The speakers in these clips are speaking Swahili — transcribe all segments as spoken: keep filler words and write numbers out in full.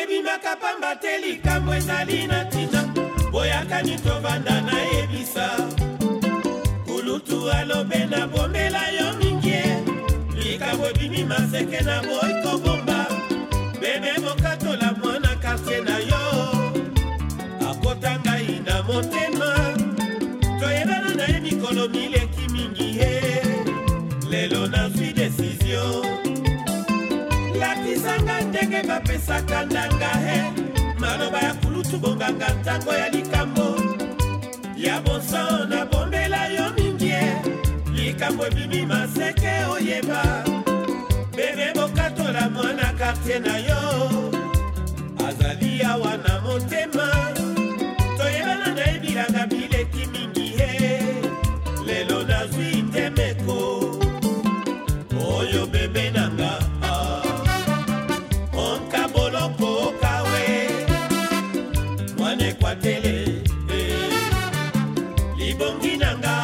bimaka pamba te likambo ezali na tina boyaka nitovanda na ebisa kulutu alobe na bombela yo mingie likambo bimi maseke na boiko bomba bebe mokatola mwana quartier na yo akota ngai na motema toyebana na ye mikolo mileki mingi he lelo nazwi desizio lakisanga ndenge bapesaka ndanga he maloba ya kulutu bonganga ntango ya likambo ya boso na bombela yo mingie likambo ebimi maseke oyeba bebe bokatola mwana quartier na yo azali awa na motema toyebana na ebilanga bileki mingi he lelo nazwi temeko oyo bebe nanga onka boloko kawe mwane kwa tele libongi nanga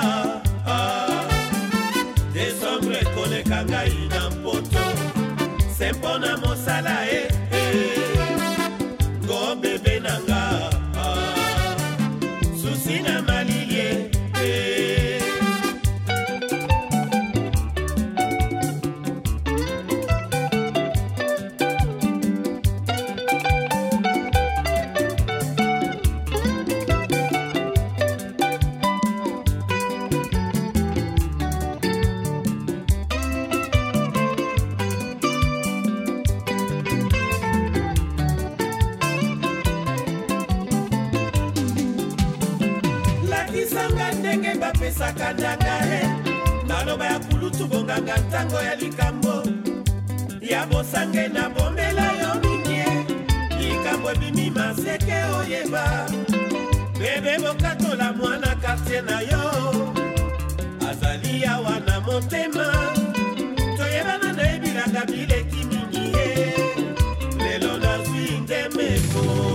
desombre koleka ngai na mpoto sempona mosala e ngo bebe nanga susi na malilie pesaka ndanga he maloba ya kulutu bonganga ntango ya likambo ya bosange na bombela yo mingie likambo ebimi maseke oyeba bebe bokatola mwana quartier na yo azali awa na motema toyebana na ebilanga bileki mingi he lelo nazwi ndemeko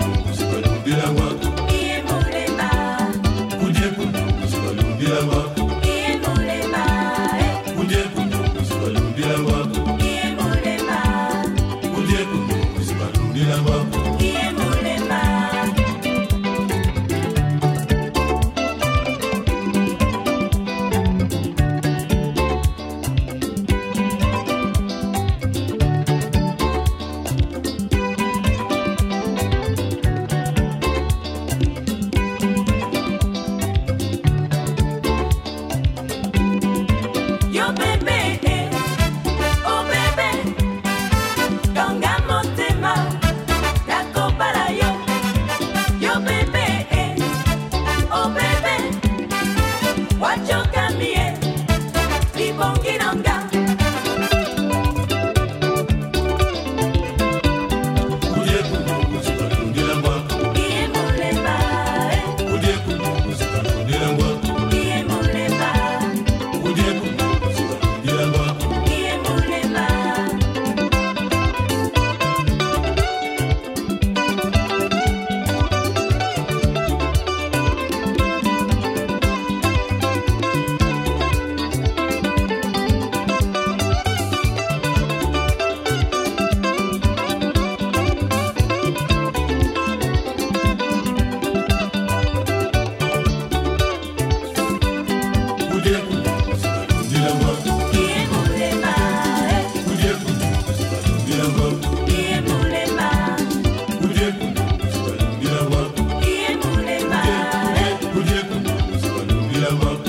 Dilema bilongo